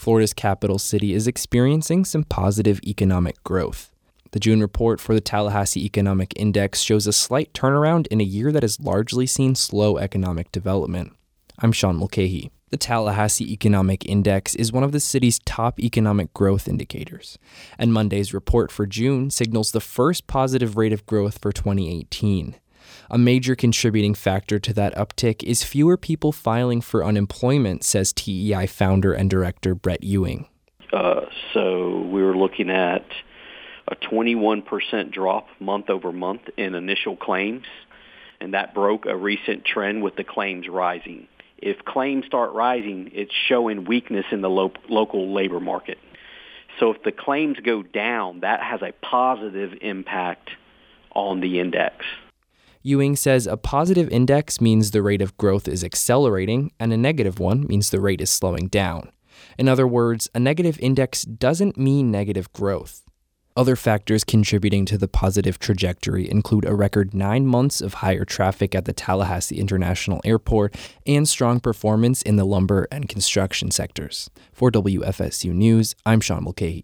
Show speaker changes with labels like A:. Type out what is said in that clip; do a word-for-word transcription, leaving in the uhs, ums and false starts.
A: Florida's capital city is experiencing some positive economic growth. The June report for the Tallahassee Economic Index shows a slight turnaround in a year that has largely seen slow economic development. I'm Sean Mulcahy. The Tallahassee Economic Index is one of the city's top economic growth indicators, and Monday's report for June signals the first positive rate of growth for twenty eighteen. A major contributing factor to that uptick is fewer people filing for unemployment, says T E I founder and director Brett Ewing.
B: Uh, so we were looking at a twenty-one percent drop month over month in initial claims, and that broke a recent trend with the claims rising. If claims start rising, it's showing weakness in the lo- local labor market. So if the claims go down, that has a positive impact on the index.
A: Ewing says a positive index means the rate of growth is accelerating, and a negative one means the rate is slowing down. In other words, a negative index doesn't mean negative growth. Other factors contributing to the positive trajectory include a record nine months of higher traffic at the Tallahassee International Airport and strong performance in the lumber and construction sectors. For W F S U News, I'm Sean Mulcahy.